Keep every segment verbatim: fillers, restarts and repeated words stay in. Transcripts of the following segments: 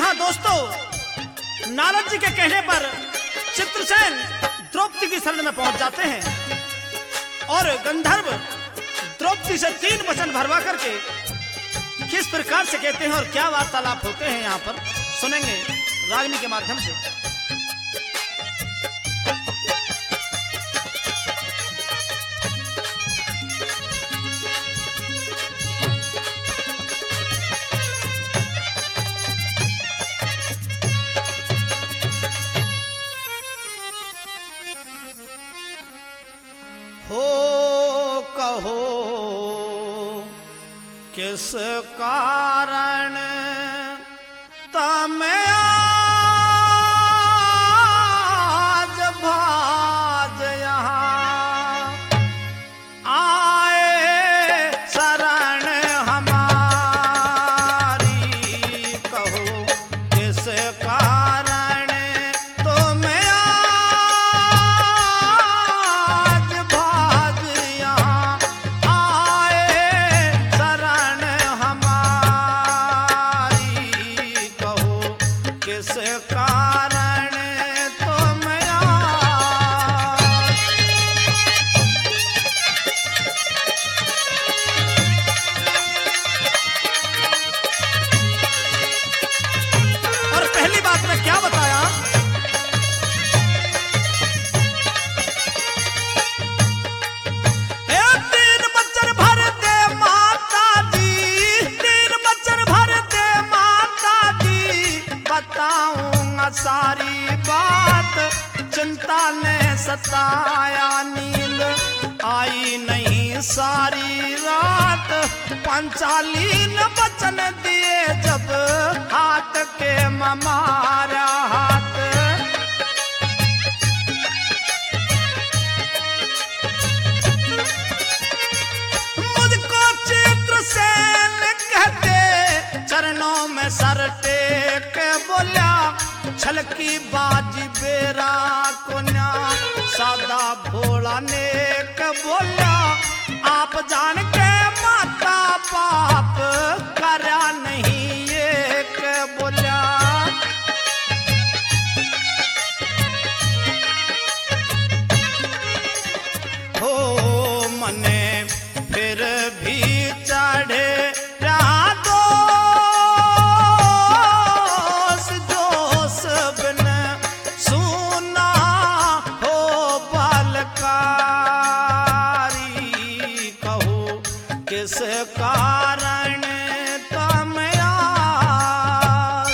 हाँ दोस्तों, नारद जी के कहने पर चित्रसेन द्रौपदी की शरण में पहुंच जाते हैं और गंधर्व द्रौपदी से तीन वचन भरवा करके किस प्रकार से कहते हैं और क्या वार्तालाप होते हैं यहाँ पर सुनेंगे रागनी के माध्यम से। हो कहो किस कारण तमे आज भाज यहाँ आए शरण हमारी, कहो किस कारण तुम्हें आज भाज यहाँ आए शरण हमारी, कहो किस कारण तुम्हें और पहली बात में क्या बताया, हे तीन बच्चन भर दे माता जी, तीन बच्चन भर दे माता जी, बताऊंगा सारी बात, चिंता ने सताया नींद आई नहीं सारी रात, पंचालीन वचन दिए जब हाथ के ममारा हाथ, मुझको चित्रसेन कहते चरणों में सर टेक बोला, छलकी बाजी बेरा कोन्या सादा भोला नेक बोला, आप जान के माता पाप करा नहीं एक बोला, हो मने फिर भी चढ़े रहा दोष जोश बिन सुना हो बलकारी, कहो किस कारण तुम आज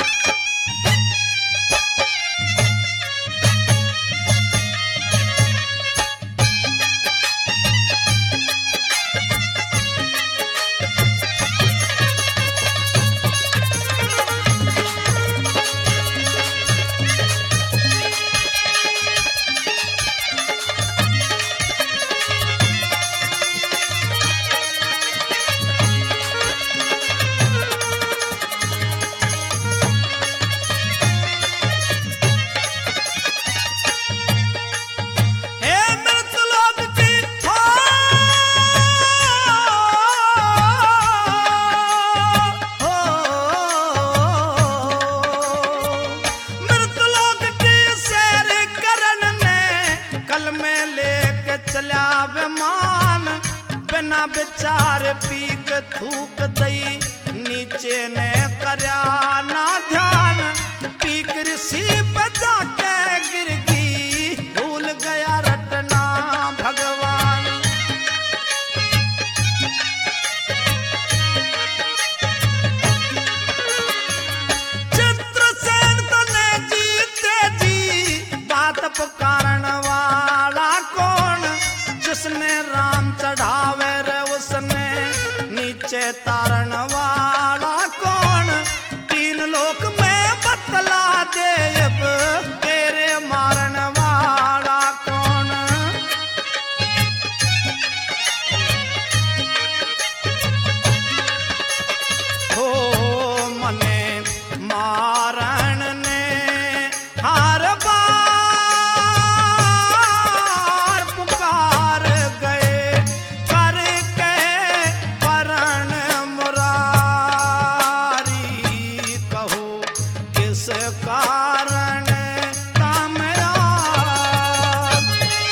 हे मृतलोक की हो, मृतलोक की सैर करन में कल में लेके चला विमान, बिना विचार पीक थूक दई नीचे ने करया ना ध्यान, पीक ऋषि पे जाके गिर गई भूल गया रटना भगवान, चित्रसेन तने जीते जी बात पुकारन वाला कौन, जिसने राम चढ़ावे रे उसने नीचे तारण वाला कौन, तीन लोक में बतला दे अब कारण काम आज।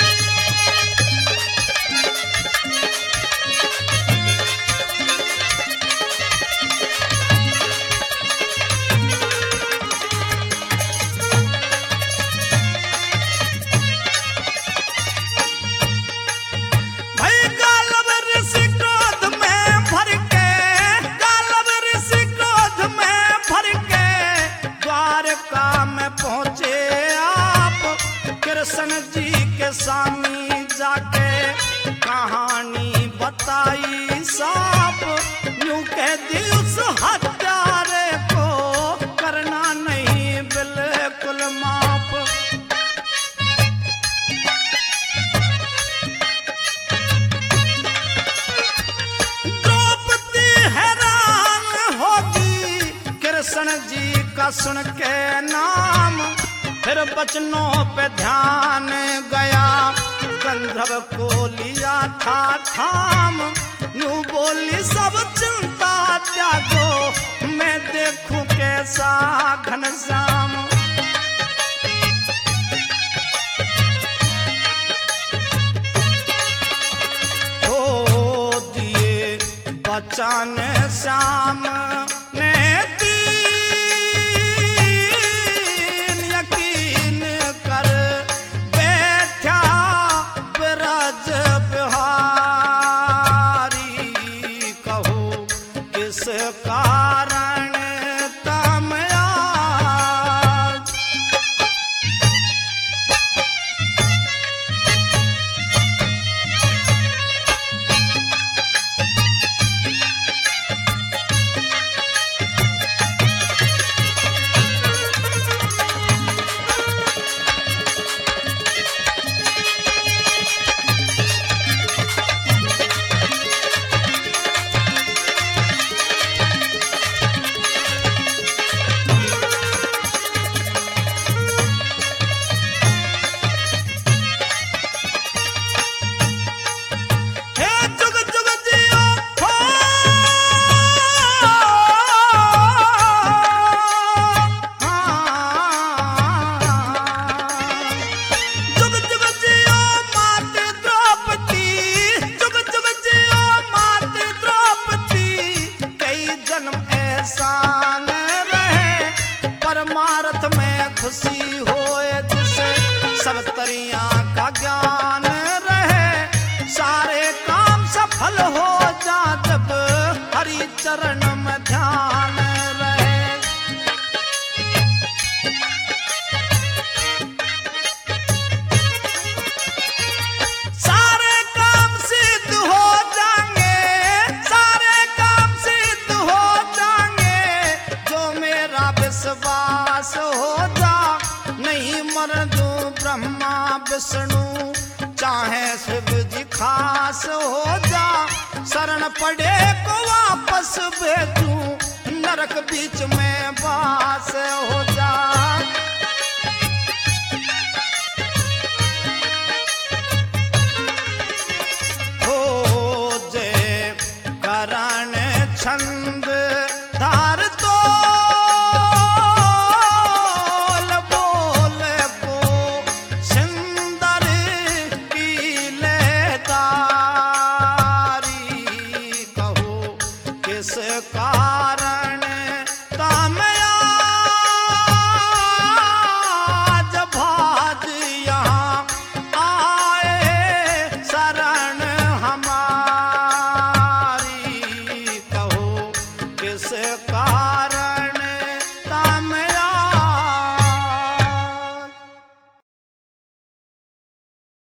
भाई गालब ऋषि क्रोध में भर के, गालब ऋषि क्रोध में भर के द्वारका में पहुंचे आप। कृष्ण जी के स्वामी जाके कहानी बताई साफ। यूं कह दी उस हत्यारे को करना नहीं बिल्कुल माफ। द्रौपदी हैरान होगी कृष्ण जी का सुन के नाम। फिर बचनों पे ध्यान गया, गंधर्व को लिया था थाम। यूं बोली सब चिंता त्यागो, मैं देखूं कैसा घनश्याम। ओ दिए बचन श्याम ने दीन, यकीन कर बैठा ब्रज बिहारी। कहो किस कारण तम आज। हे जुग जुग जियो हो, जुग जुग जियो माते द्रौपदी, जुग जुग जियो माते द्रौपदी। कई जन्म एहसान रहे, परमार्थ में खुशी होए जिसे सब तरियां का ज्ञान रहे। सारे काम सफल हो जा जब हरि चरण में ध्यान रहे। सारे काम सिद्ध हो जाएंगे, सारे काम सिद्ध हो जाएंगे, जो मेरा विश्वास हो जा। नहीं मर दूं ब्रह्मा विष्णु, चाहे शिव जी खास हो जा। शरण पड़े को वापस भेजूं, नरक बीच में वास हो जा। हो जय करण छंद धार तोल, बोल को सुंदर की लेदारी। कहो किस कारण काम आज। भाज यहाँ आए शरण हमारी। कहो किस कारण